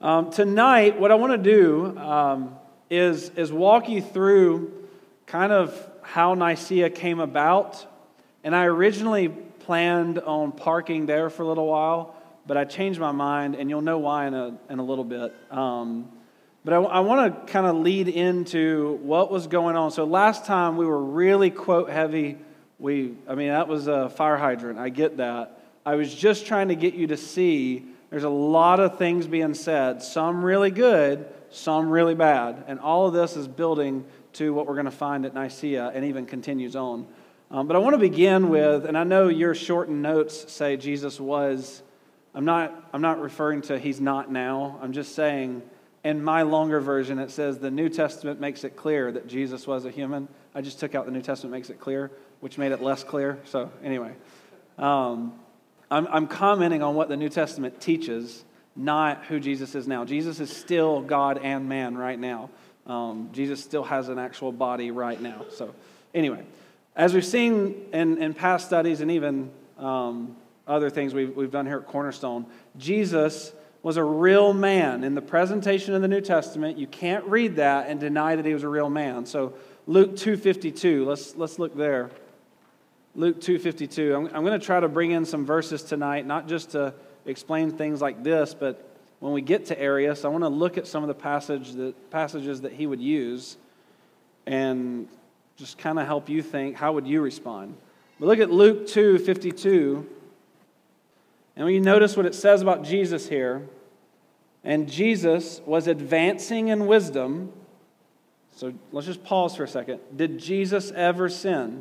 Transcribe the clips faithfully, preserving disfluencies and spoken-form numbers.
Um, tonight, what I want to do um, is, is walk you through kind of how Nicaea came about. And I originally planned on parking there for a little while, but I changed my mind, and you'll know why in a, in a little bit. Um, but I, I want to kind of lead into what was going on. So last time we were really quote heavy. We, I mean, that was a fire hydrant. I get that. I was just trying to get you to see there's a lot of things being said, some really good, some really bad. And all of this is building to what we're going to find at Nicaea and even continues on. Um, but I want to begin with, and I know your shortened notes say Jesus was. I'm not, I'm not referring to he's not now. I'm just saying in my longer version it says the New Testament makes it clear that Jesus was a human. I just took out the New Testament makes it clear, which made it less clear. So anyway. Um, I'm, I'm commenting on what the New Testament teaches, not who Jesus is now. Jesus is still God and man right now. Um, Jesus still has an actual body right now. So anyway, as we've seen in, in past studies and even um, other things we've, we've done here at Cornerstone, Jesus was a real man. In the presentation of the New Testament, you can't read that and deny that he was a real man. So Luke two fifty-two, let's, let's look there. Luke two fifty-two. I'm, I'm going to try to bring in some verses tonight, not just to explain things like this, but when we get to Arius, I want to look at some of the passage that, passages that he would use and just kind of help you think, how would you respond? But look at Luke two fifty-two, and when you notice what it says about Jesus here, and Jesus was advancing in wisdom. So let's just pause for a second. Did Jesus ever sin?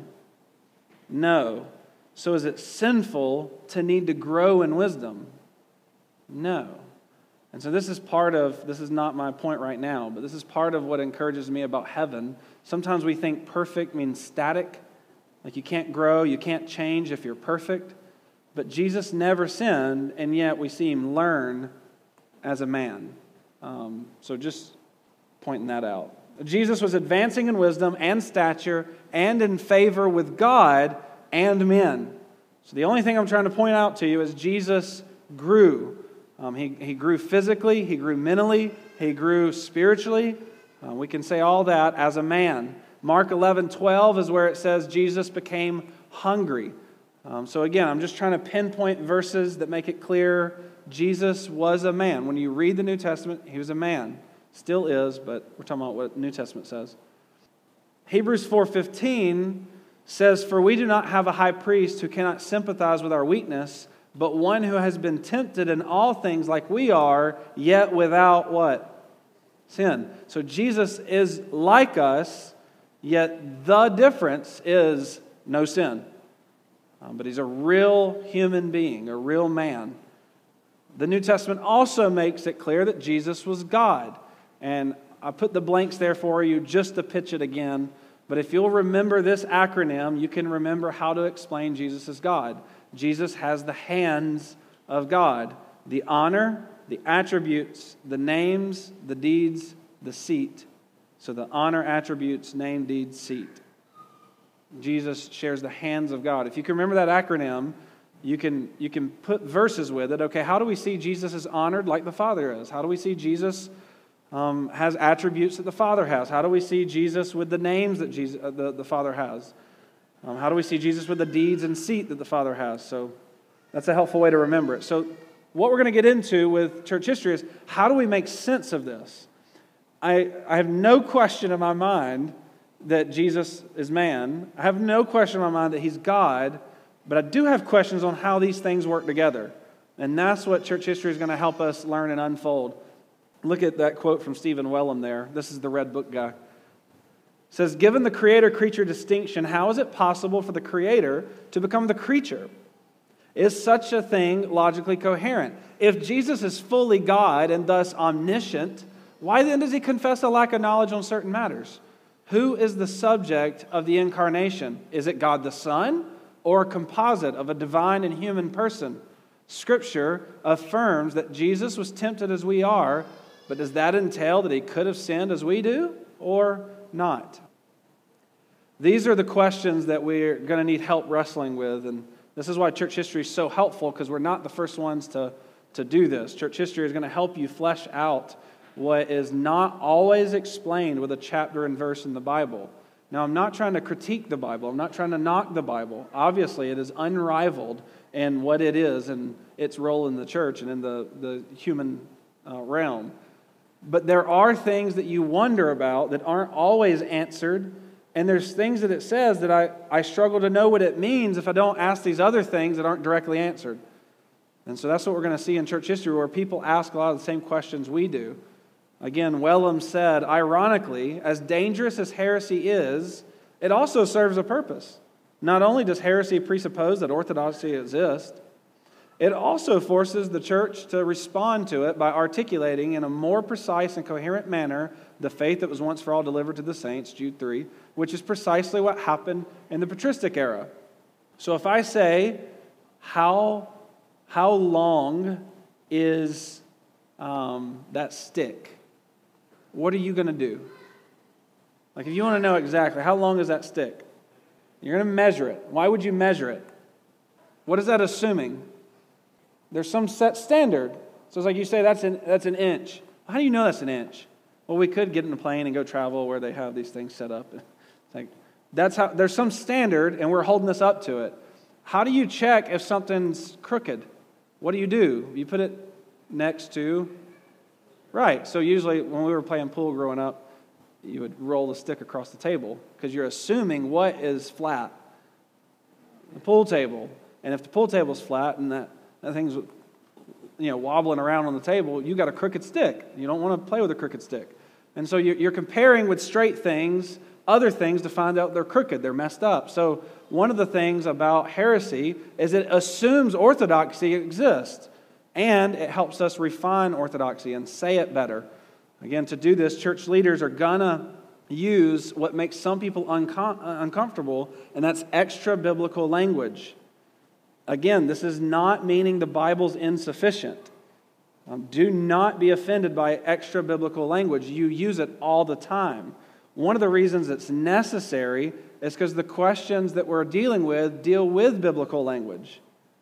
No. So is it sinful to need to grow in wisdom? No. And so this is part of, this is not my point right now, but this is part of what encourages me about heaven. Sometimes we think perfect means static, like you can't grow, you can't change if you're perfect. But Jesus never sinned, and yet we see him learn as a man. Um, so just pointing that out. Jesus was advancing in wisdom and stature and in favor with God and men. So the only thing I'm trying to point out to you is Jesus grew. Um, he, he grew physically, he grew mentally, he grew spiritually. Uh, we can say all that as a man. Mark eleven twelve is where it says Jesus became hungry. Um, so again, I'm just trying to pinpoint verses that make it clear Jesus was a man. When you read the New Testament, he was a man. Still is, but we're talking about what the New Testament says. Hebrews four fifteen says, "For we do not have a high priest who cannot sympathize with our weakness, but one who has been tempted in all things like we are, yet without" what? Sin. So Jesus is like us, yet the difference is no sin. Um, but he's a real human being, a real man. The New Testament also makes it clear that Jesus was God. And I put the blanks there for you just to pitch it again. But if you'll remember this acronym, you can remember how to explain Jesus as God. Jesus has the hands of God. The honor, the attributes, the names, the deeds, the seat. So the honor, attributes, name, deed, seat. Jesus shares the hands of God. If you can remember that acronym, you can, you can put verses with it. Okay, how do we see Jesus is honored like the Father is? How do we see Jesus Um, has attributes that the Father has? How do we see Jesus with the names that Jesus, uh, the, the Father has? Um, how do we see Jesus with the deeds and seat that the Father has? So that's a helpful way to remember it. So what we're going to get into with church history is how do we make sense of this? I, I have no question in my mind that Jesus is man. I have no question in my mind that he's God, but I do have questions on how these things work together. And that's what church history is going to help us learn and unfold. Look at that quote from Stephen Wellum there. This is the Red Book guy. It says, "Given the creator-creature distinction, how is it possible for the creator to become the creature? Is such a thing logically coherent? If Jesus is fully God and thus omniscient, why then does he confess a lack of knowledge on certain matters? Who is the subject of the incarnation? Is it God the Son or a composite of a divine and human person? Scripture affirms that Jesus was tempted as we are, but does that entail that he could have sinned as we do or not?" These are the questions that we're going to need help wrestling with, and this is why church history is so helpful, because we're not the first ones to, to do this. Church history is going to help you flesh out what is not always explained with a chapter and verse in the Bible. Now, I'm not trying to critique the Bible. I'm not trying to knock the Bible. Obviously, it is unrivaled in what it is and its role in the church and in the, the human uh, realm. But there are things that you wonder about that aren't always answered, and there's things that it says that I, I struggle to know what it means if I don't ask these other things that aren't directly answered. And so that's what we're going to see in church history, where people ask a lot of the same questions we do. Again, Wellum said, ironically, as dangerous as heresy is, it also serves a purpose. Not only does heresy presuppose that orthodoxy exists, it also forces the church to respond to it by articulating in a more precise and coherent manner the faith that was once for all delivered to the saints, Jude three, which is precisely what happened in the patristic era. So if I say, how, how long is um, that stick? What are you going to do? Like if you want to know exactly, how long is that stick? You're going to measure it. Why would you measure it? What is that assuming? There's some set standard. So it's like you say, that's an, that's an inch. How do you know that's an inch? Well, we could get in a plane and go travel where they have these things set up. It's like, that's how, there's some standard and we're holding this up to it. How do you check if something's crooked? What do you do? You put it next to... Right, so usually when we were playing pool growing up, you would roll the stick across the table because you're assuming what is flat. The pool table. And if the pool table's flat and that, that thing's you know, wobbling around on the table, you got a crooked stick. You don't want to play with a crooked stick. And so you're comparing with straight things, other things to find out they're crooked, they're messed up. So one of the things about heresy is it assumes orthodoxy exists. And it helps us refine orthodoxy and say it better. Again, to do this, church leaders are going to use what makes some people uncom- uncomfortable, and that's extra-biblical language. Again, this is not meaning the Bible's insufficient. Um, do not be offended by extra-biblical language. You use it all the time. One of the reasons it's necessary is because the questions that we're dealing with deal with biblical language.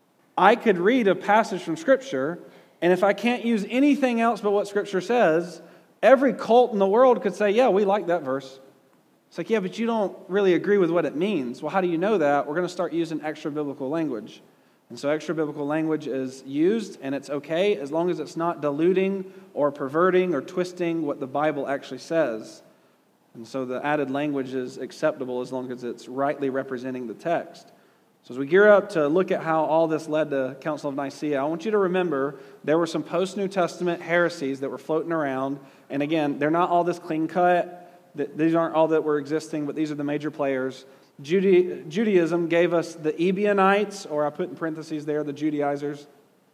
I could read a passage from Scripture, and if I can't use anything else but what Scripture says, every cult in the world could say, yeah, we like that verse. It's like, yeah, but you don't really agree with what it means. Well, how do you know that? We're going to start using extra-biblical language. And so extra-biblical language is used, and it's okay as long as it's not diluting or perverting or twisting what the Bible actually says. And so the added language is acceptable as long as it's rightly representing the text. So as we gear up to look at how all this led to Council of Nicaea, I want you to remember there were some post-New Testament heresies that were floating around. And again, they're not all this clean-cut. These aren't all that were existing, but these are the major players. Jude- Judaism gave us the Ebionites, or I put in parentheses there, the Judaizers.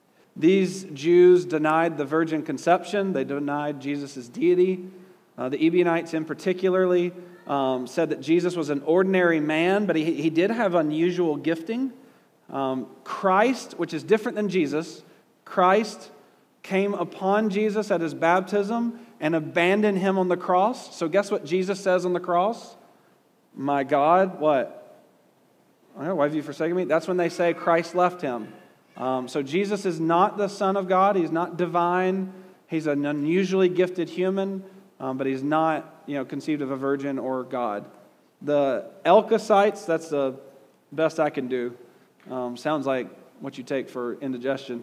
These Jews denied the virgin conception. They denied Jesus' deity. Uh, the Ebionites in particularly um, said that Jesus was an ordinary man, but he, he did have unusual gifting. Um, Christ, which is different than Jesus, Christ came upon Jesus at his baptism and abandoned him on the cross. So guess what Jesus says on the cross? My God, what? Oh, why have you forsaken me? That's when they say Christ left him. Um, so Jesus is not the Son of God. He's not divine. He's an unusually gifted human, um, but he's not, you know, conceived of a virgin or God. The Elkosites, that's the best I can do. Um, sounds like what you take for indigestion.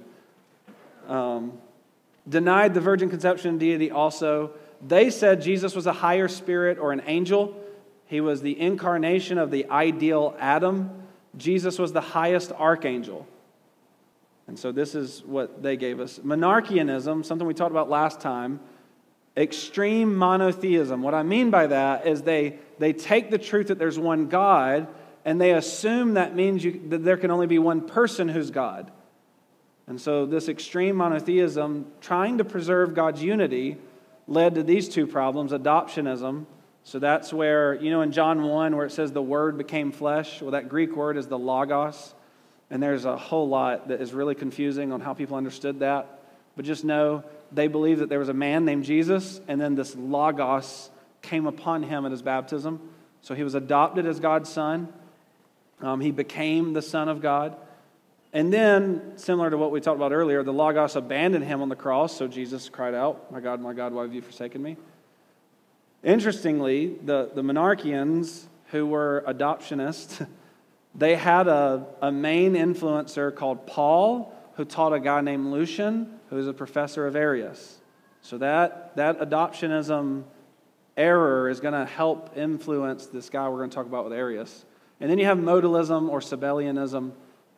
Um, denied the virgin conception and deity also. They said Jesus was a higher spirit or an angel. He was the incarnation of the ideal Adam. Jesus was the highest archangel. And so this is what they gave us. Monarchianism, something we talked about last time. Extreme monotheism. What I mean by that is they, they take the truth that there's one God and they assume that means you, that there can only be one person who's God. And so this extreme monotheism, trying to preserve God's unity, led to these two problems. Adoptionism. So that's where, you know, in John one where it says the Word became flesh. Well, that Greek word is the logos. And there's a whole lot that is really confusing on how people understood that. But just know they believe that there was a man named Jesus, and then this logos came upon him at his baptism. So he was adopted as God's son. Um, he became the Son of God. And then, similar to what we talked about earlier, the Logos abandoned him on the cross, so Jesus cried out, "My God, my God, why have you forsaken me?" Interestingly, the, the Monarchians, who were adoptionists, they had a, a main influencer called Paul, who taught a guy named Lucian, who was a professor of Arius. So that, that adoptionism error is going to help influence this guy we're going to talk about with Arius. And then you have modalism or Sabellianism.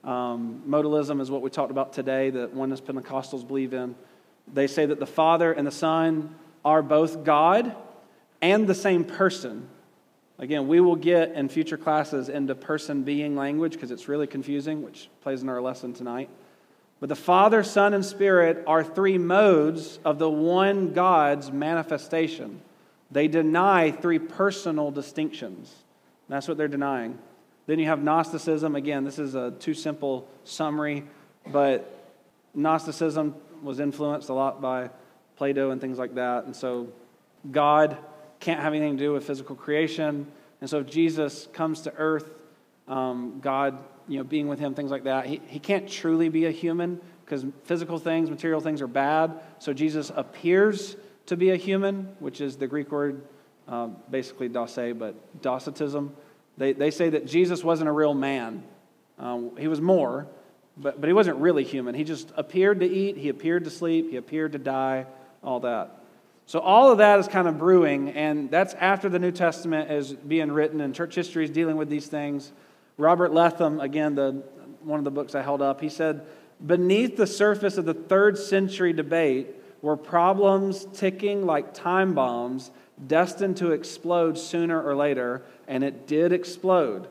Um, modalism is what we talked about today, that oneness Pentecostals believe in. They say that the Father and the Son are both God and the same person. Again, we will get in future classes into person-being language because it's really confusing, which plays in our lesson tonight. But the Father, Son, and Spirit are three modes of the one God's manifestation. They deny three personal distinctions. That's what they're denying. Then you have Gnosticism. Again, this is a too simple summary, but Gnosticism was influenced a lot by Plato and things like that. And so God can't have anything to do with physical creation. And so if Jesus comes to earth, um, God, you know, being with him, things like that, he, he can't truly be a human because physical things, material things are bad. So Jesus appears to be a human, which is the Greek word, uh, basically dose, but docetism. They, they say that Jesus wasn't a real man. Um, he was more, but, but he wasn't really human. He just appeared to eat, he appeared to sleep, he appeared to die, all that. So all of that is kind of brewing, and that's after the New Testament is being written, and church history is dealing with these things. Robert Letham, again, the one of the books I held up, he said, beneath the surface of the third century debate were problems ticking like time bombs destined to explode sooner or later, and it did explode.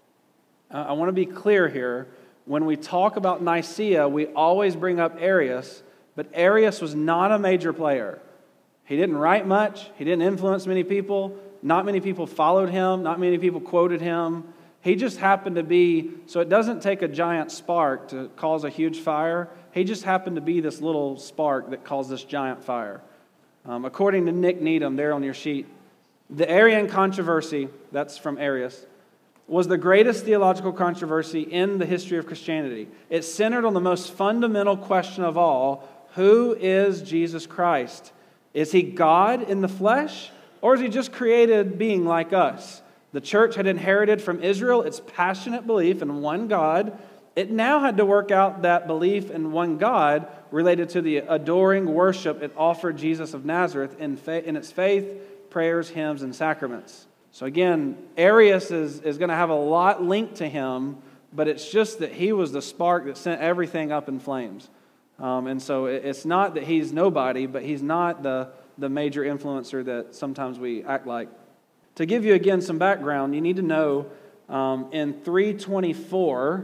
Uh, I want to be clear here. When we talk about Nicaea, we always bring up Arius, but Arius was not a major player. He didn't write much. He didn't influence many people. Not many people followed him. Not many people quoted him. He just happened to be, so it doesn't take a giant spark to cause a huge fire. He just happened to be this little spark that caused this giant fire. Um, according to Nick Needham, there on your sheet, the Arian controversy, that's from Arius, was the greatest theological controversy in the history of Christianity. It centered on the most fundamental question of all, who is Jesus Christ? Is he God in the flesh, or is he just created being like us? The church had inherited from Israel its passionate belief in one God. It now had to work out that belief in one God related to the adoring worship it offered Jesus of Nazareth in, fa- in its faith, prayers, hymns, and sacraments. So again, Arius is, is going to have a lot linked to him, but it's just that he was the spark that sent everything up in flames. Um, and so it's not that he's nobody, but he's not the, the major influencer that sometimes we act like. To give you, again, some background, you need to know um, in three twenty-four,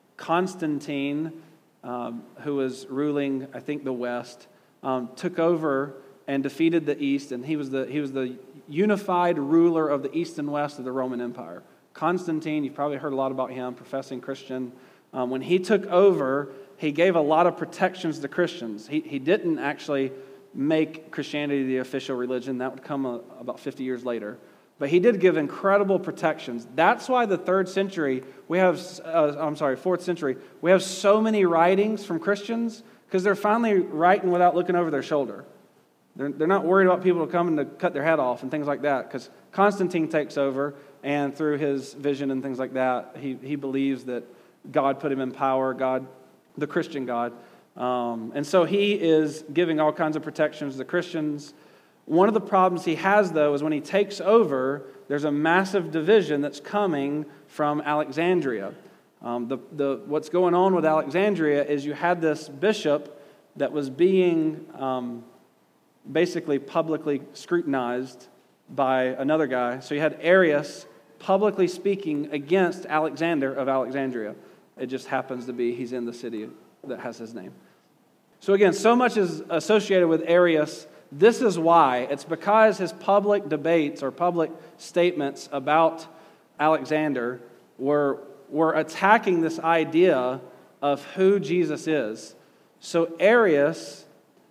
Constantine, um, who was ruling, I think, the West, um, took over and defeated the East, and he was the he was the unified ruler of the East and West of the Roman Empire. Constantine, you've probably heard a lot about him, professing Christian. Um, when he took over, he gave a lot of protections to Christians. He, he didn't actually make Christianity the official religion. That would come a, about fifty years later. But he did give incredible protections. That's why the third century, we have, uh, I'm sorry, fourth century, we have so many writings from Christians because they're finally writing without looking over their shoulder. They're, they're not worried about people coming to cut their head off and things like that because Constantine takes over, and through his vision and things like that, he, he believes that God put him in power, God, the Christian God. Um, and so he is giving all kinds of protections to Christians. One of the problems he has, though, is when he takes over, there's a massive division that's coming from Alexandria. Um, the, the, what's going on with Alexandria is you had this bishop that was being um, basically publicly scrutinized by another guy. So you had Arius publicly speaking against Alexander of Alexandria. It just happens to be he's in the city that has his name. So again, so much is associated with Arius. This is why. It's because his public debates or public statements about Alexander were, were attacking this idea of who Jesus is. So Arius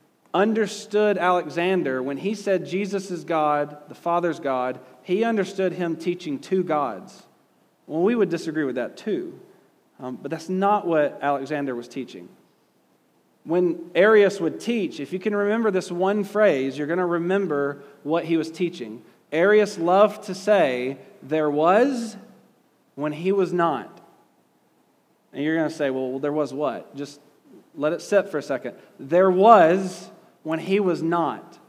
understood Alexander when he said Jesus is God, the Father's God. He understood him teaching two gods. Well, we would disagree with that too. Um, but that's not what Alexander was teaching. When Arius would teach, if you can remember this one phrase, you're going to remember what he was teaching. Arius loved to say, there was when he was not. And you're going to say, well, there was what? Just let it sit for a second. There was when he was not.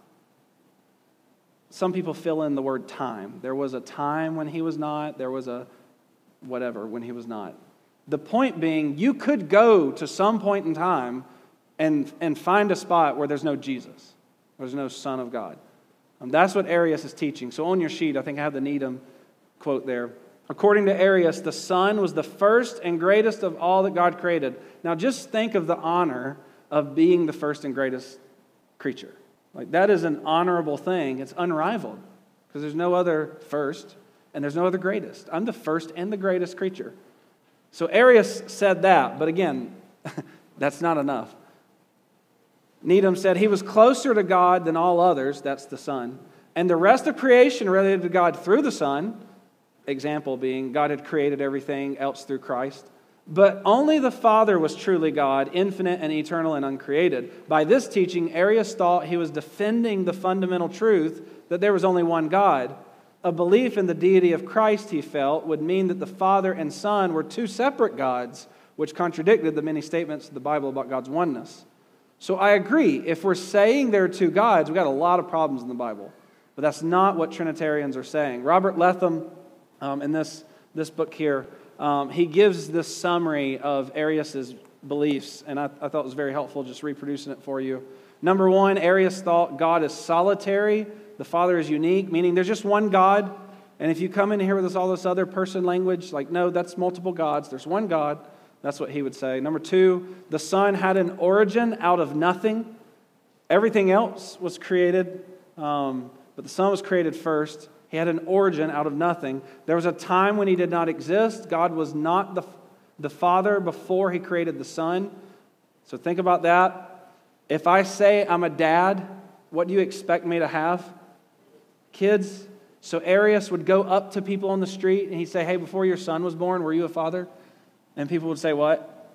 Some people fill in the word time. There was a time when he was not. There was a whatever when he was not. The point being, you could go to some point in time and, and find a spot where there's no Jesus. There's no Son of God. Um, that's what Arius is teaching. So on your sheet, I think I have the Needham quote there. According to Arius, the Son was the first and greatest of all that God created. Now just think of the honor of being the first and greatest creature. Like that is an honorable thing. It's unrivaled because there's no other first and there's no other greatest. I'm the first and the greatest creature. So Arius said that, but again, that's not enough. Needham said he was closer to God than all others, that's the Son, and the rest of creation related to God through the Son, example being God had created everything else through Christ, but only the Father was truly God, infinite and eternal and uncreated. By this teaching, Arius thought he was defending the fundamental truth that there was only one God. A belief in the deity of Christ, he felt, would mean that the Father and Son were two separate gods, which contradicted the many statements of the Bible about God's oneness. So I agree, if we're saying there are two gods, we've got a lot of problems in the Bible. But that's not what Trinitarians are saying. Robert Letham, um, in this, this book here, um, he gives this summary of Arius' beliefs, and I, I thought it was very helpful just reproducing it for you. Number one, Arius thought God is solitary, the Father is unique, meaning there's just one God, and if you come in here with this, all this other person language, like, no, that's multiple gods, there's one God. That's what he would say. Number two, the Son had an origin out of nothing. Everything else was created, um, but the Son was created first. He had an origin out of nothing. There was a time when he did not exist. God was not the, the Father before he created the Son. So think about that. If I say I'm a dad, what do you expect me to have? Kids. So Arius would go up to people on the street and he'd say, hey, before your son was born, were you a father? And people would say, what?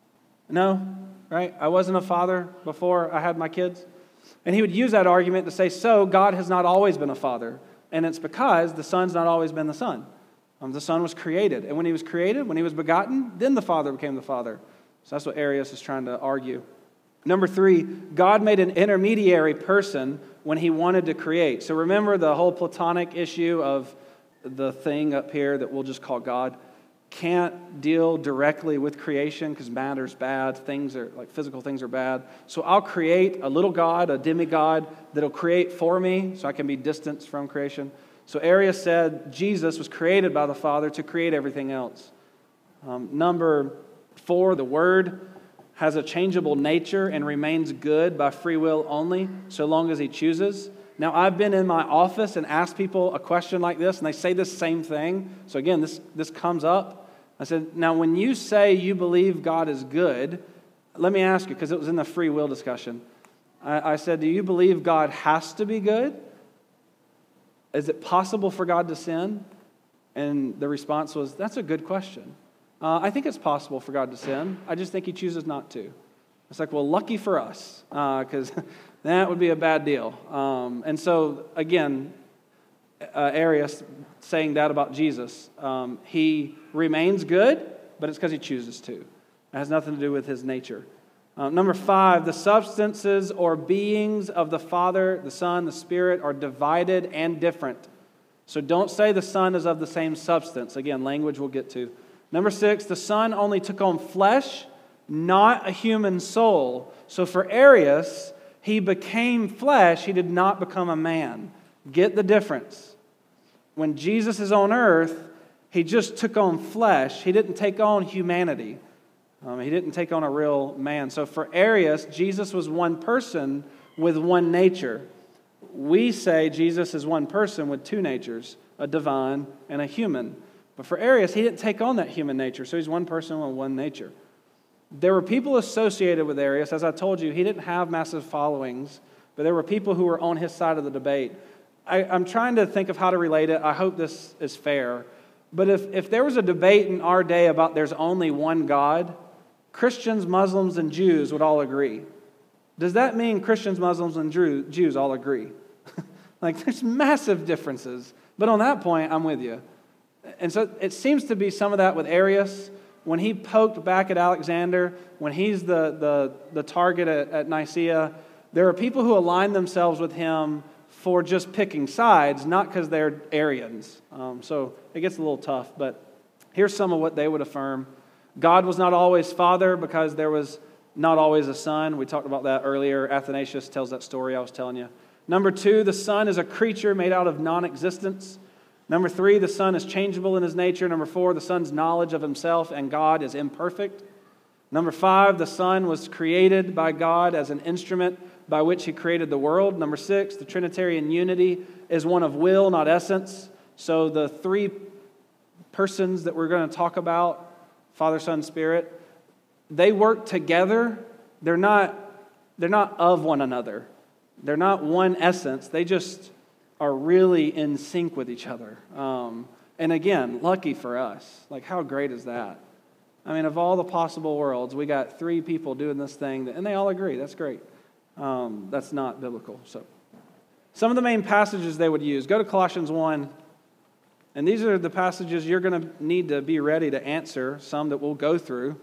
No, right? I wasn't a father before I had my kids. And he would use that argument to say, so God has not always been a father. And it's because the Son's not always been the Son. Um, the Son was created. And when he was created, when he was begotten, then the Father became the Father. So that's what Arius is trying to argue. Number three, God made an intermediary person when he wanted to create. So remember the whole Platonic issue of the thing up here that we'll just call God can't deal directly with creation because matter's bad, things are like physical things are bad. So I'll create a little God, a demigod that'll create for me so I can be distanced from creation. So Arius said Jesus was created by the Father to create everything else. Um, number four, the Word has a changeable nature and remains good by free will only, so long as he chooses. Now, I've been in my office and asked people a question like this, and they say this same thing. So again, this, this comes up. I said, now, when you say you believe God is good, let me ask you, because it was in the free will discussion. I, I said, do you believe God has to be good? Is it possible for God to sin? And the response was, that's a good question. Uh, I think it's possible for God to sin. I just think he chooses not to. It's like, well, lucky for us, because uh, that would be a bad deal. Um, and so, again, uh, Arius saying that about Jesus. Um, he remains good, but it's because he chooses to. It has nothing to do with his nature. Uh, number five, the substances or beings of the Father, the Son, the Spirit are divided and different. So don't say the Son is of the same substance. Again, language we'll get to. Number six, the Son only took on flesh, not a human soul. So for Arius, he became flesh, he did not become a man. Get the difference. When Jesus is on earth, he just took on flesh. He didn't take on humanity. Um, he didn't take on a real man. So for Arius, Jesus was one person with one nature. We say Jesus is one person with two natures, a divine and a human. But for Arius, he didn't take on that human nature, so he's one person with one nature. There were people associated with Arius. As I told you, he didn't have massive followings, but there were people who were on his side of the debate. I, I'm trying to think of how to relate it. I hope this is fair. But if, if there was a debate in our day about there's only one God, Christians, Muslims, and Jews would all agree. Does that mean Christians, Muslims, and Drew, Jews all agree? Like, there's massive differences. But on that point, I'm with you. And so it seems to be some of that with Arius. When he poked back at Alexander, when he's the, the, the target at, at Nicaea, there are people who align themselves with him for just picking sides, not because they're Arians. Um, so it gets a little tough, but here's some of what they would affirm. God was not always Father because there was not always a Son. We talked about that earlier. Athanasius tells that story I was telling you. Number two, the Son is a creature made out of non-existence. Number three, the Son is changeable in his nature. Number four, the Son's knowledge of himself and God is imperfect. Number five, the Son was created by God as an instrument by which he created the world. Number six, the Trinitarian unity is one of will, not essence. So the three persons that we're going to talk about, Father, Son, Spirit, they work together. They're not, they're not of one another. They're not one essence. They just are really in sync with each other. Um, and again, lucky for us. Like, how great is that? I mean, of all the possible worlds, we got three people doing this thing, that, and they all agree. That's great. Um, that's not biblical. So, some of the main passages they would use. Go to Colossians one. And these are the passages you're going to need to be ready to answer. Some that we'll go through.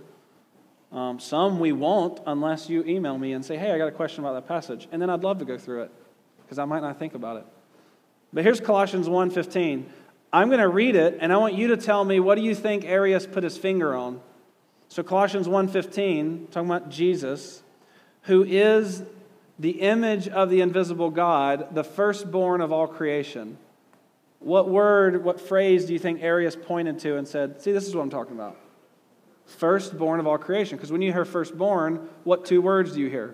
Um, some we won't unless you email me and say, hey, I got a question about that passage. And then I'd love to go through it because I might not think about it. But here's Colossians one fifteen. I'm going to read it, and I want you to tell me, what do you think Arius put his finger on? So Colossians one fifteen, talking about Jesus, who is the image of the invisible God, the firstborn of all creation. What word, what phrase do you think Arius pointed to and said, see, this is what I'm talking about? Firstborn of all creation. Because when you hear firstborn, what two words do you hear?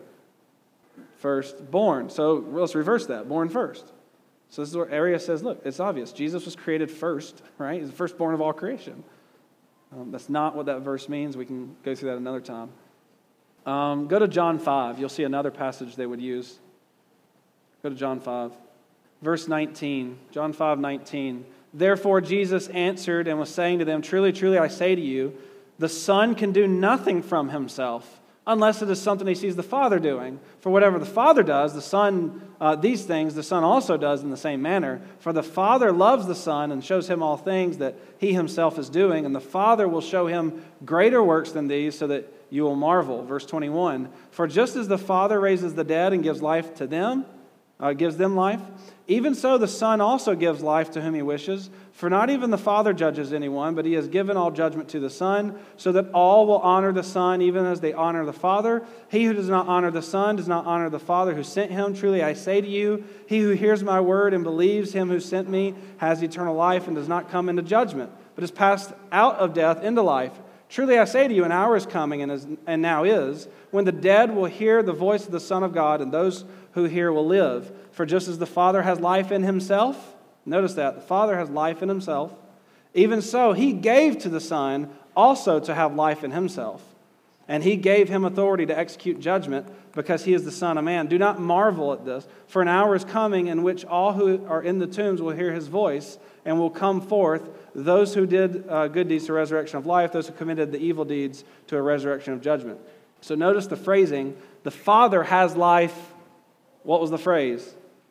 Firstborn. So let's reverse that. Born first. So this is where Arius says, look, it's obvious. Jesus was created first, right? He's the firstborn of all creation. Um, that's not what that verse means. We can go through that another time. Um, go to John five. You'll see another passage they would use. Go to John five. Verse nineteen. John five nineteen. Therefore Jesus answered and was saying to them, truly, truly, I say to you, the Son can do nothing from himself, unless it is something he sees the Father doing. For whatever the Father does, the Son, uh, these things the Son also does in the same manner. For the Father loves the Son and shows him all things that he himself is doing, and the Father will show him greater works than these, so that you will marvel. Verse twenty-one, for just as the Father raises the dead and gives life to them, uh, gives them life, even so the Son also gives life to whom he wishes. For not even the Father judges anyone, but he has given all judgment to the Son, so that all will honor the Son, even as they honor the Father. He who does not honor the Son does not honor the Father who sent him. Truly I say to you, he who hears my word and believes him who sent me has eternal life and does not come into judgment, but is passed out of death into life. Truly I say to you, an hour is coming, and, is, and now is, when the dead will hear the voice of the Son of God, and those who hear will live. For just as the Father has life in himself, notice that, the Father has life in himself, even so he gave to the Son also to have life in himself. And he gave him authority to execute judgment, because he is the Son of Man. Do not marvel at this, for an hour is coming in which all who are in the tombs will hear his voice, and will come forth, those who did uh, good deeds to resurrection of life, those who committed the evil deeds to a resurrection of judgment. So notice the phrasing, the Father has life. What was the phrase?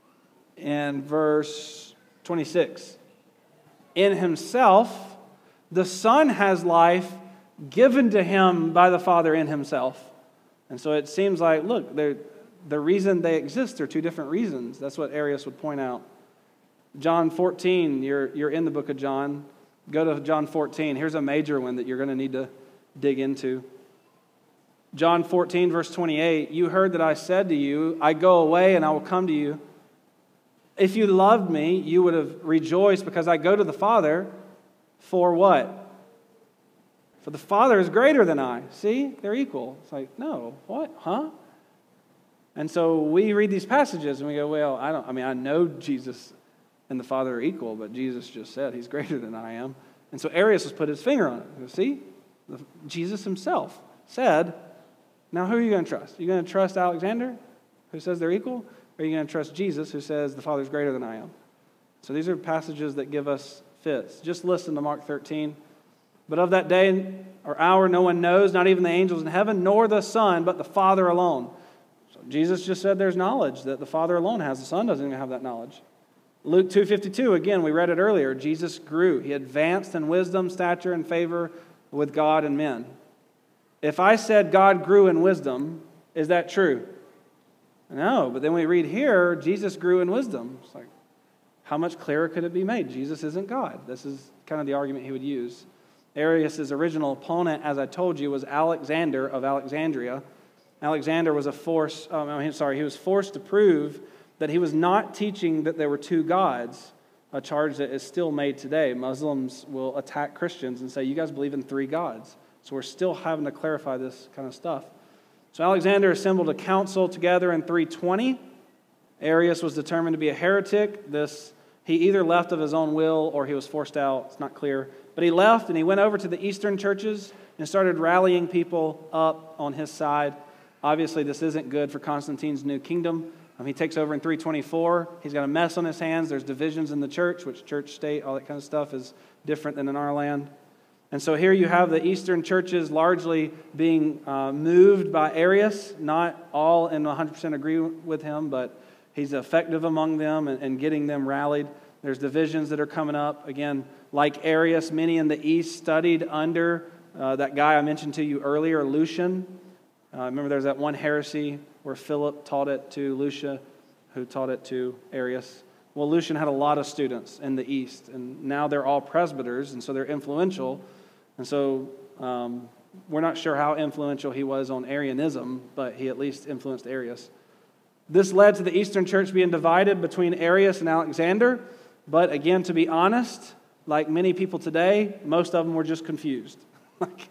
In verse twenty-six. In himself, the Son has life given to him by the Father in himself. And so it seems like, look, the reason they exist are two different reasons. That's what Arius would point out. John fourteen, you're, you're in the book of John. Go to John fourteen. Here's a major one that you're going to need to dig into. John fourteen, verse twenty-eight, you heard that I said to you, I go away and I will come to you. If you loved me, you would have rejoiced because I go to the Father. For what? For the Father is greater than I. See? They're equal. It's like, no, what? Huh? And so we read these passages and we go, well, I don't, I mean, I know Jesus and the Father are equal, but Jesus just said he's greater than I am. And so Arius has put his finger on it. See? Jesus himself said, now who are you going to trust? Are you going to trust Alexander, who says they're equal? Or are you going to trust Jesus, who says the Father's greater than I am? So these are passages that give us fits. Just listen to Mark thirteen. But of that day or hour no one knows, not even the angels in heaven, nor the Son, but the Father alone. So Jesus just said there's knowledge that the Father alone has. The Son doesn't even have that knowledge. Luke two fifty-two, again, we read it earlier. Jesus grew. He advanced in wisdom, stature, and favor with God and men. If I said God grew in wisdom, is that true? No, but then we read here, Jesus grew in wisdom. It's like, how much clearer could it be made? Jesus isn't God. This is kind of the argument he would use. Arius' original opponent, as I told you, was Alexander of Alexandria. Alexander was a force, um, I'm sorry, he was forced to prove that he was not teaching that there were two gods, a charge that is still made today. Muslims will attack Christians and say, you guys believe in three gods. So we're still having to clarify this kind of stuff. So Alexander assembled a council together in three twenty. Arius was determined to be a heretic. This he either left of his own will or he was forced out. It's not clear. But he left and he went over to the Eastern churches and started rallying people up on his side. Obviously, this isn't good for Constantine's new kingdom. Um, he takes over in three twenty-four. He's got a mess on his hands. There's divisions in the church, which church, state, all that kind of stuff is different than in our land. And so here you have the Eastern churches largely being uh, moved by Arius. Not all in one hundred percent agree with him, but he's effective among them and, and getting them rallied. There's divisions that are coming up. Again, like Arius, many in the East studied under uh, that guy I mentioned to you earlier, Lucian. Uh, remember there's that one heresy where Philip taught it to Lucia, who taught it to Arius. Well, Lucian had a lot of students in the East, and now they're all presbyters, and so they're influential. And so um, we're not sure how influential he was on Arianism, but he at least influenced Arius. This led to the Eastern Church being divided between Arius and Alexander. But again, to be honest, like many people today, most of them were just confused. like,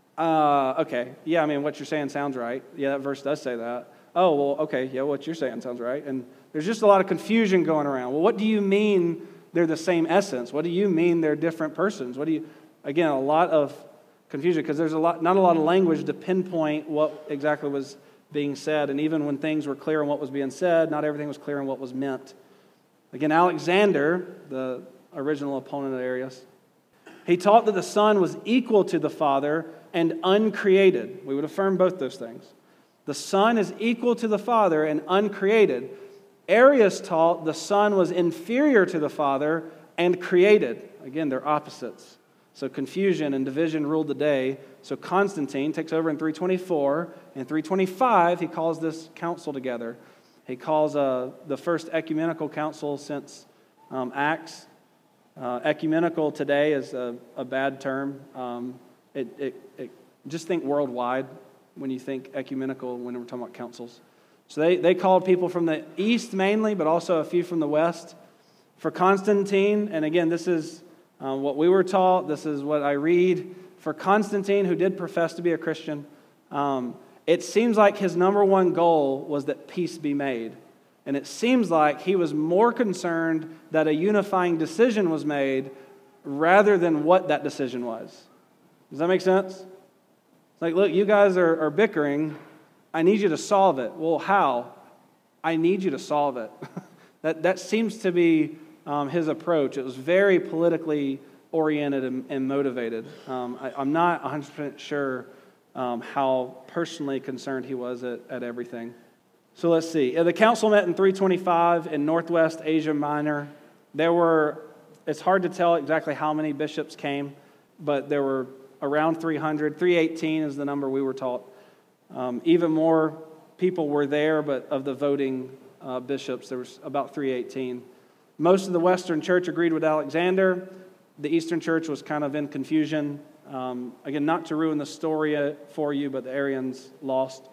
uh, okay, yeah, I mean, what you're saying sounds right. Yeah, that verse does say that. Oh, well, okay, yeah, what you're saying sounds right. And there's just a lot of confusion going around. Well, what do you mean they're the same essence? What do you mean they're different persons? What do you... Again, a lot of confusion because there's a lot, not a lot of language to pinpoint what exactly was being said. And even when things were clear on what was being said, not everything was clear on what was meant. Again, Alexander, the original opponent of Arius, he taught that the Son was equal to the Father and uncreated. We would affirm both those things. The Son is equal to the Father and uncreated. Arius taught the Son was inferior to the Father and created. Again, they're opposites. So confusion and division ruled the day. So Constantine takes over in three twenty-four. In three twenty-five, he calls this council together. He calls uh, the first ecumenical council since um, Acts. Uh, ecumenical today is a, a bad term. Um, it, it, it, just think worldwide when you think ecumenical when we're talking about councils. So they, they called people from the east mainly, but also a few from the west. For Constantine, and again, this is uh, what we were taught. This is what I read. For Constantine, who did profess to be a Christian, um, it seems like his number one goal was that peace be made. And it seems like he was more concerned that a unifying decision was made rather than what that decision was. Does that make sense? It's like, look, you guys are, are bickering. I need you to solve it. Well, how? I need you to solve it. that, that seems to be um, his approach. It was very politically oriented and, and motivated. Um, I, I'm not one hundred percent sure Um, how personally concerned he was at, at everything. So let's see. The council met in three twenty-five in Northwest Asia Minor. There were, it's hard to tell exactly how many bishops came, but there were around three hundred. three eighteen is the number we were taught. Um, even more people were there, but of the voting uh, bishops, there was about three eighteen. Most of the Western Church agreed with Alexander. The Eastern Church was kind of in confusion. Um, again, not to ruin the story for you, but the Arians lost.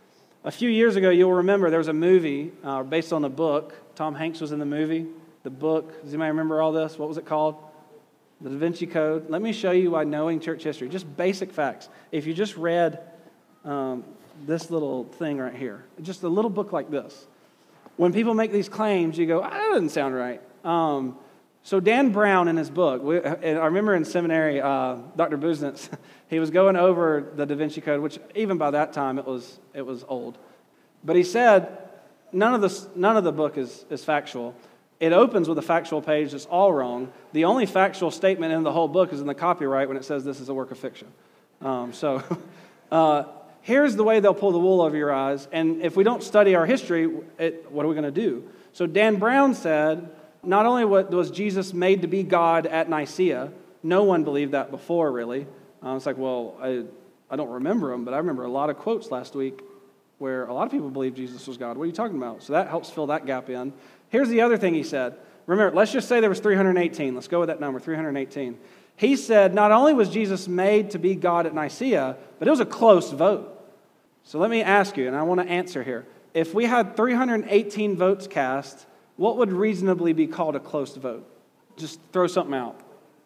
A few years ago, you'll remember there was a movie uh, based on a book. Tom Hanks was in the movie. The book, does anybody remember all this? What was it called? The Da Vinci Code. Let me show you why knowing church history, just basic facts. If you just read um, this little thing right here, just a little book like this, when people make these claims, you go, ah, that doesn't sound right. Um, So Dan Brown in his book, we, I remember in seminary, uh, Doctor Buznitz, he was going over the Da Vinci Code, which even by that time it was it was old. But he said none of the none of the book is is factual. it opens with a factual page that's all wrong. The only factual statement in the whole book is in the copyright when it says this is a work of fiction. Um, so uh, here's the way they'll pull the wool over your eyes. And if we don't study our history, it, what are we going to do? So Dan Brown said, not only was Jesus made to be God at Nicaea, no one believed that before, really. Uh, it's like, well, I, I don't remember them, but I remember a lot of quotes last week where a lot of people believed Jesus was God. What are you talking about? So that helps fill that gap in. Here's the other thing he said. Remember, let's just say there was three hundred eighteen. Let's go with that number, three hundred eighteen. He said not only was Jesus made to be God at Nicaea, but it was a close vote. So let me ask you, and I want to answer here. If we had three hundred eighteen votes cast, what would reasonably be called a close vote? Just throw something out.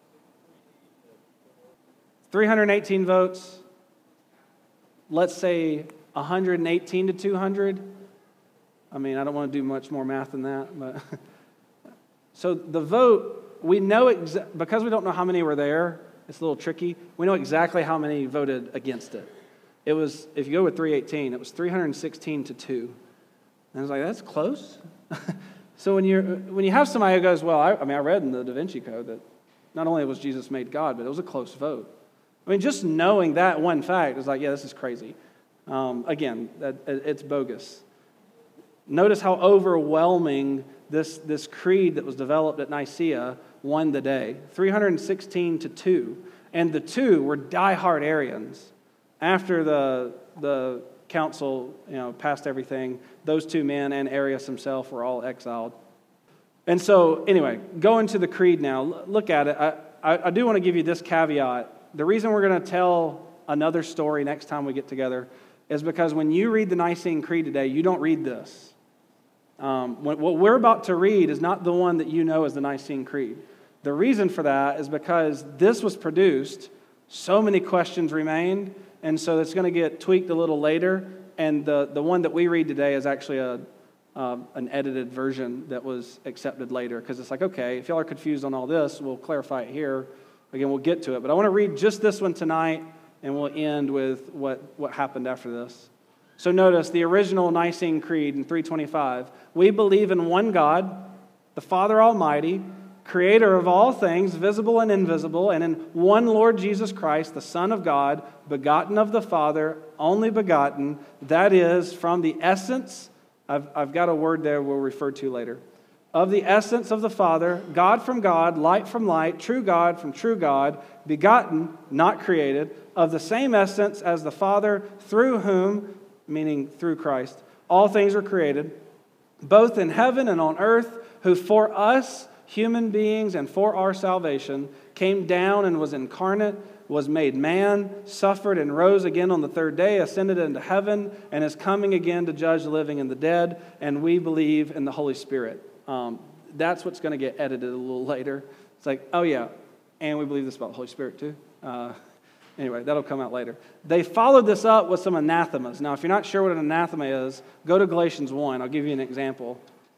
three hundred eighteen votes. Let's say one hundred eighteen to two hundred. I mean, I don't want to do much more math than that, but so the vote, we know exa- because we don't know how many were there, it's a little tricky. We know exactly how many voted against it. It was, if you go with three eighteen, it was three hundred sixteen to two. And I was like, that's close. So when you when you have somebody who goes, well, I, I mean, I read in the Da Vinci Code that not only was Jesus made God, but it was a close vote. I mean, just knowing that one fact is like, yeah, this is crazy. Um, again, that, it's bogus. Notice how overwhelming this, this creed that was developed at Nicaea won the day. three hundred sixteen to two. And the two were diehard Arians. After the, the council you know, passed everything, those two men and Arius himself were all exiled. And so, anyway, going to the creed now, look at it. I, I, I do want to give you this caveat. The reason we're going to tell another story next time we get together is because when you read the Nicene Creed today, you don't read this. Um, what we're about to read is not the one that you know as the Nicene Creed. The reason for that is because this was produced, so many questions remained, and so it's going to get tweaked a little later, and the, the one that we read today is actually a um, an edited version that was accepted later, because it's like, okay, if y'all are confused on all this, we'll clarify it here. Again, we'll get to it. But I want to read just this one tonight, and we'll end with what, what happened after this. So notice the original Nicene Creed in three twenty-five. We believe in one God, the Father Almighty, creator of all things, visible and invisible, and in one Lord Jesus Christ, the Son of God, begotten of the Father, only begotten, that is, from the essence, I've, I've got a word there we'll refer to later, of the essence of the Father, God from God, light from light, true God from true God, begotten, not created, of the same essence as the Father, through whom, meaning through Christ, all things were created, both in heaven and on earth, who for us, human beings, and for our salvation, came down and was incarnate, was made man, suffered and rose again on the third day, ascended into heaven, and is coming again to judge the living and the dead, and we believe in the Holy Spirit. Um, that's what's going to get edited a little later. It's like, oh yeah, and we believe this about the Holy Spirit too. Uh, anyway, that'll come out later. They followed this up with some anathemas. Now, if you're not sure what an anathema is, go to Galatians one. I'll give you an example.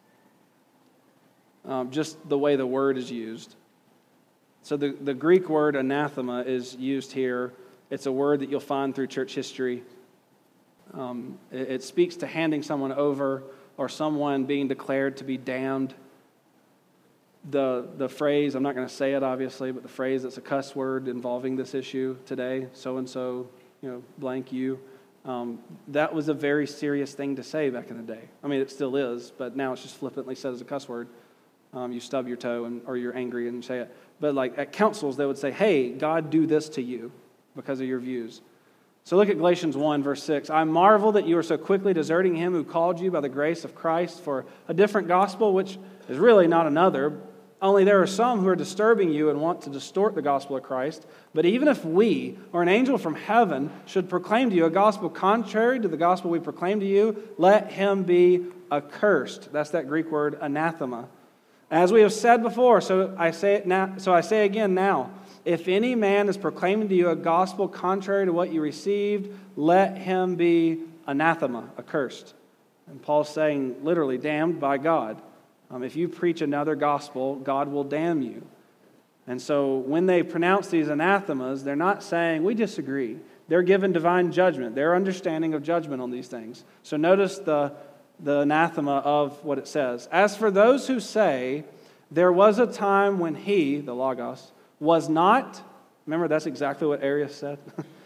Um, just the way the word is used. So the, the Greek word anathema is used here. It's a word that you'll find through church history. Um, it, it speaks to handing someone over or someone being declared to be damned. The the phrase, I'm not going to say it obviously, but the phrase that's a cuss word involving this issue today, so-and-so, you know, blank you, um, that was a very serious thing to say back in the day. I mean, it still is, but now it's just flippantly said as a cuss word. Um, you stub your toe and, or you're angry and say it. But like at councils, they would say, hey, God do this to you because of your views. So look at Galatians one, verse six. I marvel that you are so quickly deserting him who called you by the grace of Christ for a different gospel, which is really not another. Only there are some who are disturbing you and want to distort the gospel of Christ. But even if we, or an angel from heaven, should proclaim to you a gospel contrary to the gospel we proclaim to you, let him be accursed. That's that Greek word anathema. As we have said before, so I say it now, so I say again now, if any man is proclaiming to you a gospel contrary to what you received, let him be anathema, accursed. And Paul's saying, literally, damned by God. Um, if you preach another gospel, God will damn you. And so when they pronounce these anathemas, they're not saying, we disagree. They're given divine judgment, their understanding of judgment on these things. So notice the, the anathema of what it says. As for those who say There was a time when he, the Logos, was not, remember that's exactly what Arius said,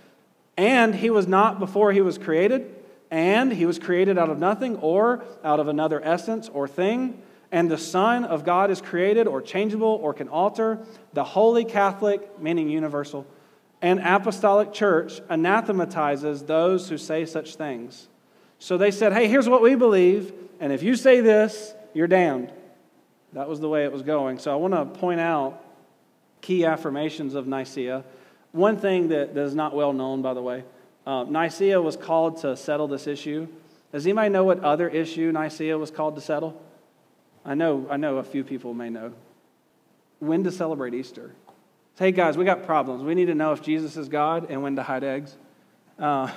and he was not before he was created, and he was created out of nothing or out of another essence or thing, and the Son of God is created or changeable or can alter. The Holy Catholic, meaning universal, and Apostolic Church anathematizes those who say such things. So they said, hey, here's what we believe, and if you say this, you're damned. That was the way it was going. So I want to point out key affirmations of Nicaea. One thing that, that is not well known, by the way, uh, Nicaea was called to settle this issue. Does anybody know what other issue Nicaea was called to settle? I know, I know a few people may know. When to celebrate Easter. Hey guys, we got problems. We need to know if Jesus is God and when to hide eggs. Uh,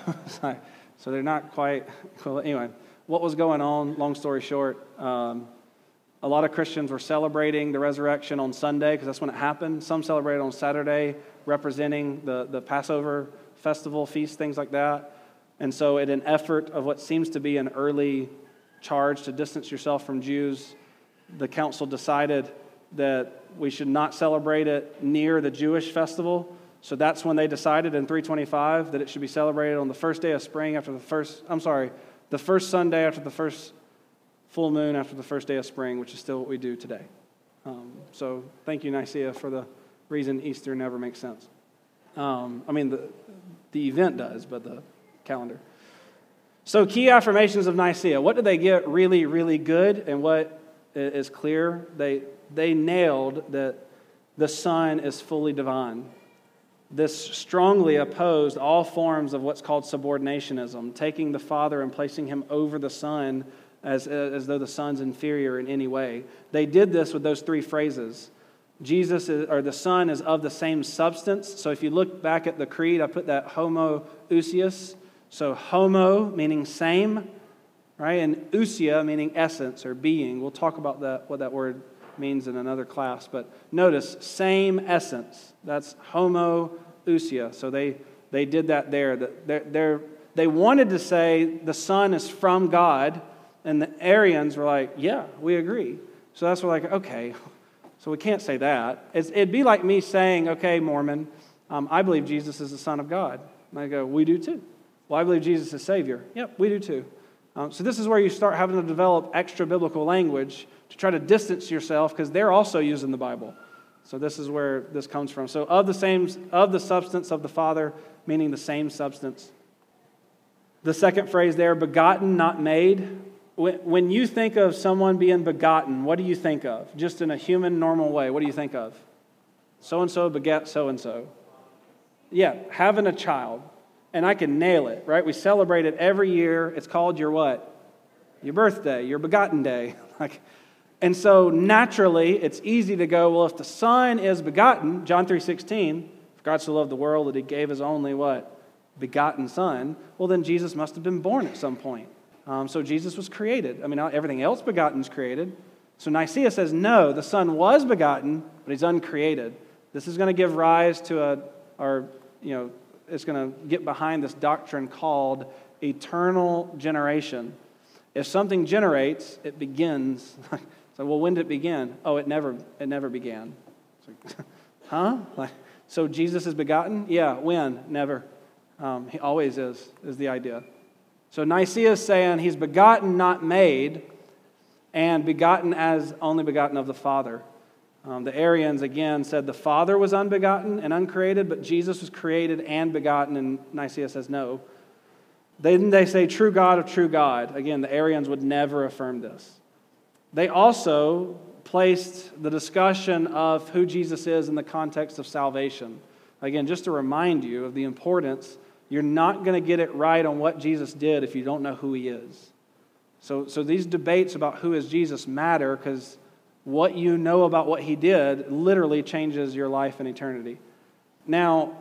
so they're not quite, well, anyway, what was going on, long story short, um, a lot of Christians were celebrating the resurrection on Sunday because that's when it happened. Some celebrated on Saturday, representing the, the Passover festival, feast, things like that. And so in an effort of what seems to be an early charge to distance yourself from Jews, the council decided that we should not celebrate it near the Jewish festival. So that's when they decided in three twenty-five that it should be celebrated on the first day of spring after the first, I'm sorry, the first Sunday after the first full moon after the first day of spring, which is still what we do today. Um, so thank you, Nicaea, for the reason Easter never makes sense. Um, I mean, the, the event does, but the calendar. So key affirmations of Nicaea. What did they get really, really good and what is clear? They, they nailed that the Son is fully divine. This strongly opposed all forms of what's called subordinationism, taking the Father and placing him over the Son as, as though the Son's inferior in any way. They did this with those three phrases. Jesus is, or the Son is of the same substance. So if you look back at the creed, I put that homoousios. So homo meaning same, right? And ousia meaning essence or being. We'll talk about that, what that word means in another class. But notice, same essence. That's homoousia. So they, they did that there. They're, they're, they wanted to say the Son is from God, and the Arians were like, yeah, we agree. So that's why like, okay, so we can't say that. It's, it'd be like me saying, okay, Mormon, um, I believe Jesus is the Son of God. And I go, we do too. Well, I believe Jesus is Savior. Yep, we do too. Um, so this is where you start having to develop extra biblical language to try to distance yourself because they're also using the Bible. So this is where this comes from. So of the same, of the substance of the Father, meaning the same substance. The second phrase there, begotten, not made. When you think of someone being begotten, what do you think of? Just in a human, normal way, what do you think of? So-and-so begat so-and-so. Yeah, having a child. And I can nail it, right? We celebrate it every year. It's called your what? Your birthday, your begotten day. Like, and so naturally, it's easy to go, well, if the Son is begotten, John three sixteen, for God so loved the world that he gave his only what? Begotten Son. Well, then Jesus must have been born at some point. Um, so Jesus was created. I mean, everything else begotten is created. So Nicaea says, no, the Son was begotten, but he's uncreated. This is going to give rise to a, or, you know, it's going to get behind this doctrine called eternal generation. If something generates, it begins. So, well, when did it begin? Oh, it never, it never began. Like, huh? Like, so Jesus is begotten? Yeah. When? Never. Um, he always is, is the idea. So Nicaea is saying he's begotten, not made, and begotten as only begotten of the Father. Um, the Arians, again, said the Father was unbegotten and uncreated, but Jesus was created and begotten, and Nicaea says no. Then they say true God of true God. Again, the Arians would never affirm this. They also placed the discussion of who Jesus is in the context of salvation. Again, just to remind you of the importance, you're not going to get it right on what Jesus did if you don't know who he is. So, so these debates about who is Jesus matter because what you know about what he did literally changes your life and eternity. Now,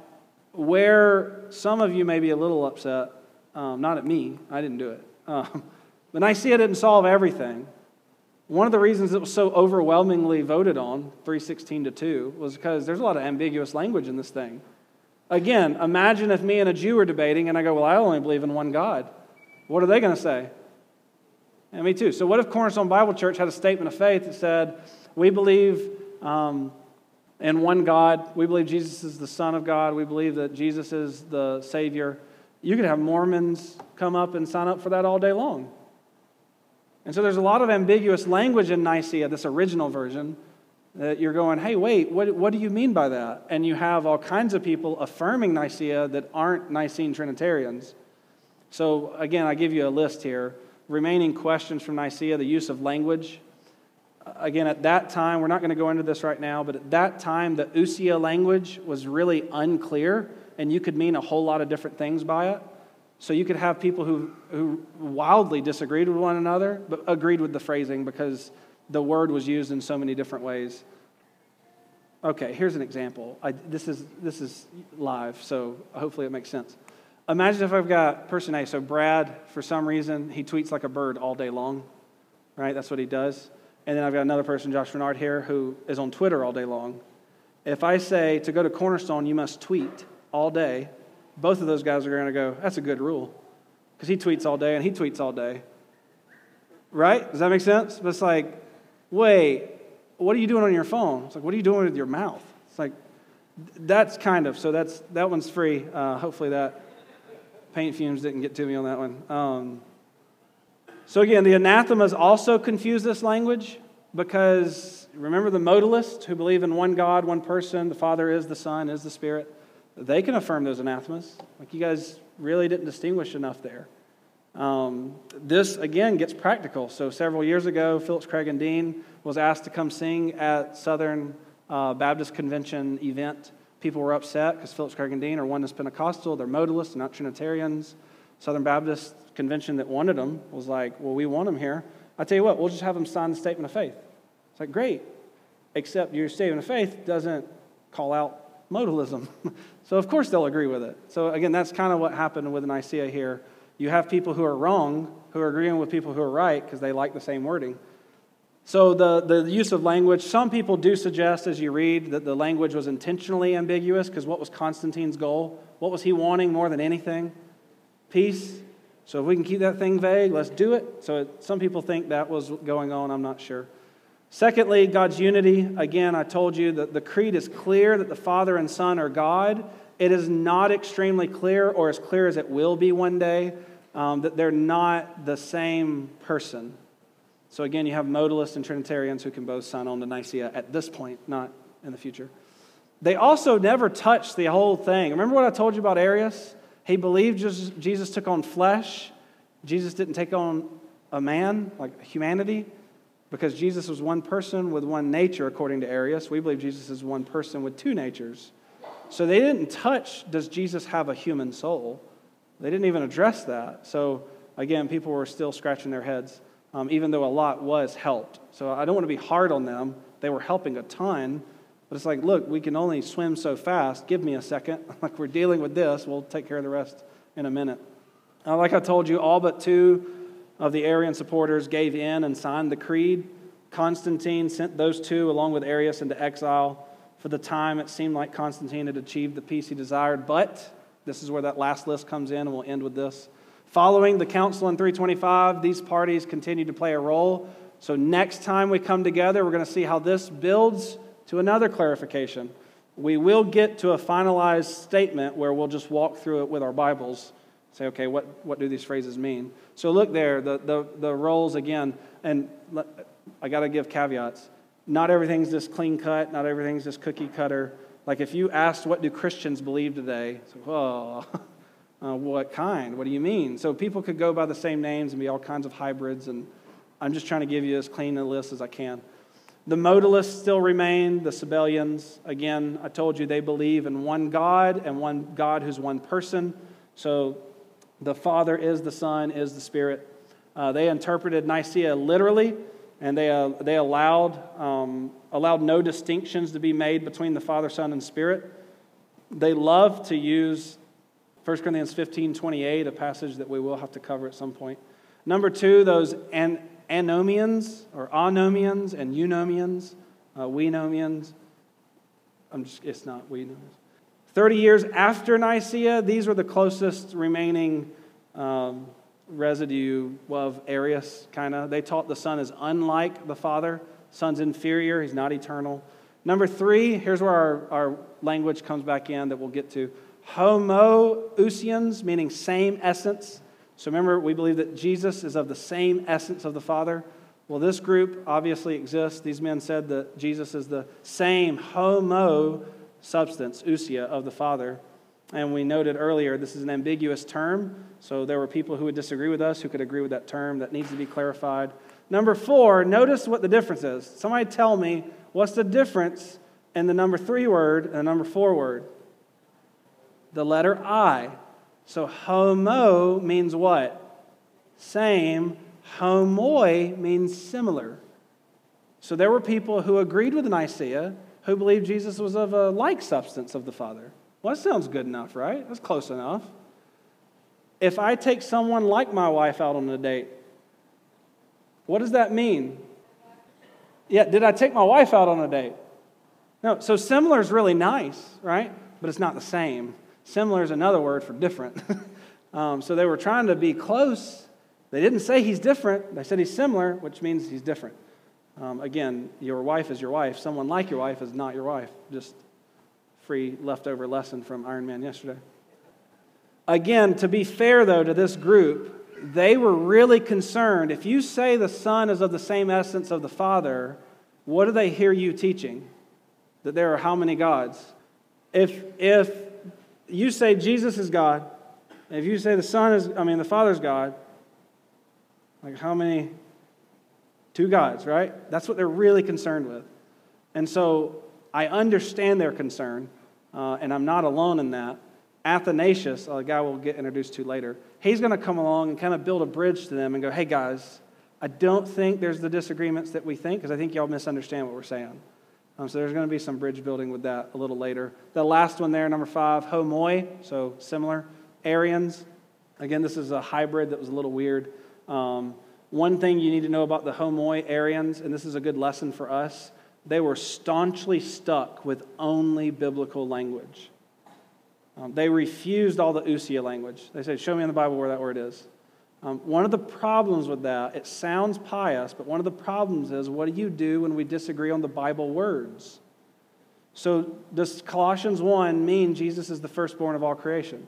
where some of you may be a little upset, um, not at me, I didn't do it, um, but Nicaea didn't solve everything. One of the reasons it was so overwhelmingly voted on, three sixteen to two, was because there's a lot of ambiguous language in this thing. Again, imagine if me and a Jew were debating and I go, well, I only believe in one God. What are they going to say? And me too. So what if Cornerstone Bible Church had a statement of faith that said, we believe um, in one God. We believe Jesus is the Son of God. We believe that Jesus is the Savior. You could have Mormons come up and sign up for that all day long. And so there's a lot of ambiguous language in Nicaea, this original version, that you're going, hey, wait, what, what do you mean by that? And you have all kinds of people affirming Nicaea that aren't Nicene Trinitarians. So again, I give you a list here. Remaining questions from Nicaea, the use of language. Again, at that time, we're not going to go into this right now, but at that time, the ousia language was really unclear, and you could mean a whole lot of different things by it. So you could have people who, who wildly disagreed with one another, but agreed with the phrasing because the word was used in so many different ways. Okay, here's an example. I, this is this is live, so hopefully it makes sense. Imagine if I've got person A, so Brad, for some reason, he tweets like a bird all day long, right? That's what he does. And then I've got another person, Josh Renard here, who is on Twitter all day long. If I say to go to Cornerstone, you must tweet all day, both of those guys are going to go, that's a good rule. Because he tweets all day and he tweets all day. Right? Does that make sense? But it's like, wait, what are you doing on your phone? It's like, what are you doing with your mouth? It's like, that's kind of, so that's that one's free. Uh, hopefully that paint fumes didn't get to me on that one. Um, so again, the anathemas also confuse this language because remember the modalists who believe in one God, one person, the Father is the Son, is the Spirit. They can affirm those anathemas. Like you guys really didn't distinguish enough there. Um, this, again, gets practical. So several years ago, Phillips Craig and Dean was asked to come sing at Southern uh, Baptist Convention event. People were upset because Phillips Craig and Dean are Oneness Pentecostal. They're modalists, not Trinitarians. Southern Baptist Convention that wanted them was like, well, we want them here. I tell you what, we'll just have them sign the Statement of Faith. It's like, great. Except your Statement of Faith doesn't call out modalism. So of course they'll agree with it. So again, that's kind of what happened with Nicaea here. You have people who are wrong who are agreeing with people who are right because they like the same wording. So the, the use of language, some people do suggest as you read that the language was intentionally ambiguous because what was Constantine's goal? What was he wanting more than anything? Peace. So if we can keep that thing vague, let's do it. So it, some people think that was going on. I'm not sure. Secondly, God's unity. Again, I told you that the creed is clear that the Father and Son are God. It is not extremely clear or as clear as it will be one day um, that they're not the same person. So again, you have modalists and Trinitarians who can both sign on to Nicaea at this point, not in the future. They also never touched the whole thing. Remember what I told you about Arius? He believed Jesus, Jesus took on flesh. Jesus didn't take on a man, like humanity, because Jesus was one person with one nature, according to Arius. We believe Jesus is one person with two natures. So they didn't touch, does Jesus have a human soul? They didn't even address that. So again, people were still scratching their heads, um, even though a lot was helped. So I don't want to be hard on them. They were helping a ton. But it's like, look, we can only swim so fast. Give me a second. Like we're dealing with this. We'll take care of the rest in a minute. Uh, like I told you, all but two of the Arian supporters gave in and signed the creed. Constantine sent those two along with Arius into exile. For the time, it seemed like Constantine had achieved the peace he desired, but this is where that last list comes in, and we'll end with this. Following the council in three twenty-five, these parties continued to play a role. So next time we come together, we're going to see how this builds to another clarification. We will get to a finalized statement where we'll just walk through it with our Bibles. Say, okay, what, what do these phrases mean? So look there, the, the, the roles again, and I got to give caveats. Not everything's just clean cut, not everything's just cookie cutter. Like if you asked, what do Christians believe today? It's like, well, uh, what kind? What do you mean? So people could go by the same names and be all kinds of hybrids, and I'm just trying to give you as clean a list as I can. The modalists still remain, the Sabellians. Again, I told you they believe in one God and one God who's one person. So the Father is the Son, is the Spirit. Uh, they interpreted Nicaea literally, and they uh, they allowed um, allowed no distinctions to be made between the Father, Son, and Spirit. They love to use First Corinthians fifteen twenty-eight, a passage that we will have to cover at some point. Number two, those an, anomians or anomians and eunomians, uh, we-nomians. I'm just, it's not we-nomians. Thirty years after Nicaea, these were the closest remaining um, residue of Arius, kind of. They taught the Son is unlike the Father. Son's inferior. He's not eternal. Number three, here's where our, our language comes back in that we'll get to. Homoousians, meaning same essence. So remember, we believe that Jesus is of the same essence of the Father. Well, this group obviously exists. These men said that Jesus is the same homo substance, ousia, of the Father. And we noted earlier, this is an ambiguous term. So there were people who would disagree with us who could agree with that term. That needs to be clarified. Number four, notice what the difference is. Somebody tell me, what's the difference in the number three word and the number four word? The letter I. So homo means what? Same. Homoi means similar. So there were people who agreed with Nicaea who believed Jesus was of a like substance of the Father. Well, that sounds good enough, right? That's close enough. If I take someone like my wife out on a date, what does that mean? Yeah, did I take my wife out on a date? No, so similar is really nice, right? But it's not the same. Similar is another word for different. um, so they were trying to be close. They didn't say he's different. They said he's similar, which means he's different. Um, again, your wife is your wife. Someone like your wife is not your wife. Just free leftover lesson from Iron Man yesterday. Again, to be fair, though, to this group, they were really concerned. If you say the Son is of the same essence of the Father, what do they hear you teaching? That there are how many gods? If if you say Jesus is God, if you say the Son is, I mean, the Father's God, like how many? Two gods, right? That's what they're really concerned with. And so I understand their concern, uh, and I'm not alone in that. Athanasius, a guy we'll get introduced to later, he's going to come along and kind of build a bridge to them and go, hey guys, I don't think there's the disagreements that we think, because I think y'all misunderstand what we're saying. Um, so there's going to be some bridge building with that a little later. The last one there, number five, homoi, so similar. Arians, again, this is a hybrid that was a little weird. Um, one thing you need to know about the homoi Arians, and this is a good lesson for us, they were staunchly stuck with only biblical language. Um, they refused all the ousia language. They said, show me in the Bible where that word is. Um, one of the problems with that, it sounds pious, but one of the problems is, what do you do when we disagree on the Bible words? So does Colossians one mean Jesus is the firstborn of all creation?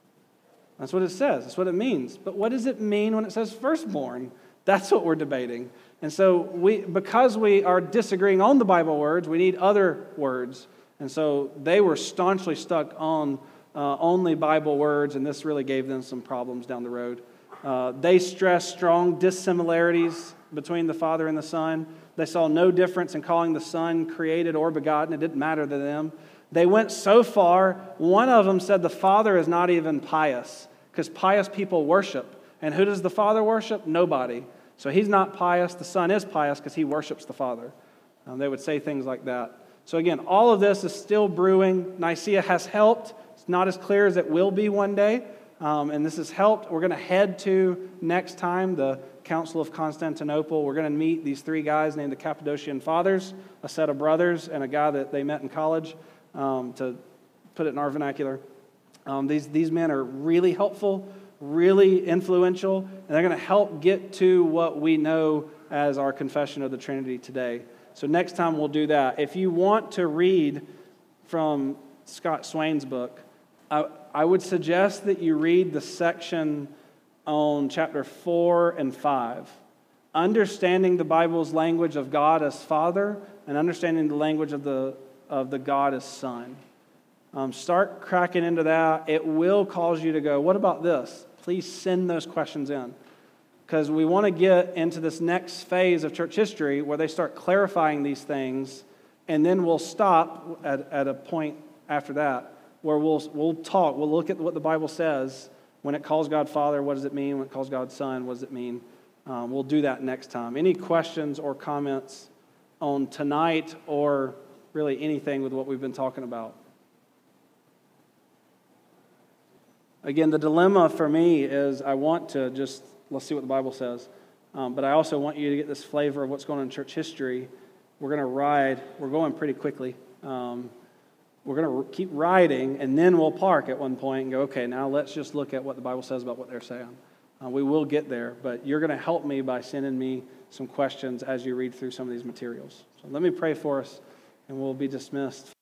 That's what it says. That's what it means. But what does it mean when it says firstborn? That's what we're debating. And so we, because we are disagreeing on the Bible words, we need other words. And so they were staunchly stuck on uh, only Bible words, and this really gave them some problems down the road. Uh, they stressed strong dissimilarities between the Father and the Son. They saw no difference in calling the Son created or begotten. It didn't matter to them. They went so far, one of them said the Father is not even pious, because pious people worship. And who does the Father worship? Nobody. So he's not pious. The Son is pious because he worships the Father. Um, they would say things like that. So again, all of this is still brewing. Nicaea has helped. It's not as clear as it will be one day. Um, and this has helped. We're going to head to, next time, the Council of Constantinople. We're going to meet these three guys named the Cappadocian Fathers, a set of brothers, and a guy that they met in college, um, to put it in our vernacular. Um, these, these men are really helpful, really influential, and they're going to help get to what we know as our confession of the Trinity today. So next time we'll do that. If you want to read from Scott Swain's book, I, I would suggest that you read the section on chapter four and five. Understanding the Bible's language of God as Father and understanding the language of the, of the God as Son. Um, start cracking into that. It will cause you to go, what about this? Please send those questions in. Because we want to get into this next phase of church history where they start clarifying these things, and then we'll stop at, at a point after that where we'll we'll talk, we'll look at what the Bible says. When it calls God Father, what does it mean? When it calls God Son, what does it mean? Um, we'll do that next time. Any questions or comments on tonight or really anything with what we've been talking about? Again, the dilemma for me is I want to just, let's see what the Bible says. Um, but I also want you to get this flavor of what's going on in church history. We're going to ride. We're going pretty quickly. Um, we're going to keep riding, and then we'll park at one point and go, okay, now let's just look at what the Bible says about what they're saying. Uh, we will get there, but you're going to help me by sending me some questions as you read through some of these materials. So let me pray for us, and we'll be dismissed.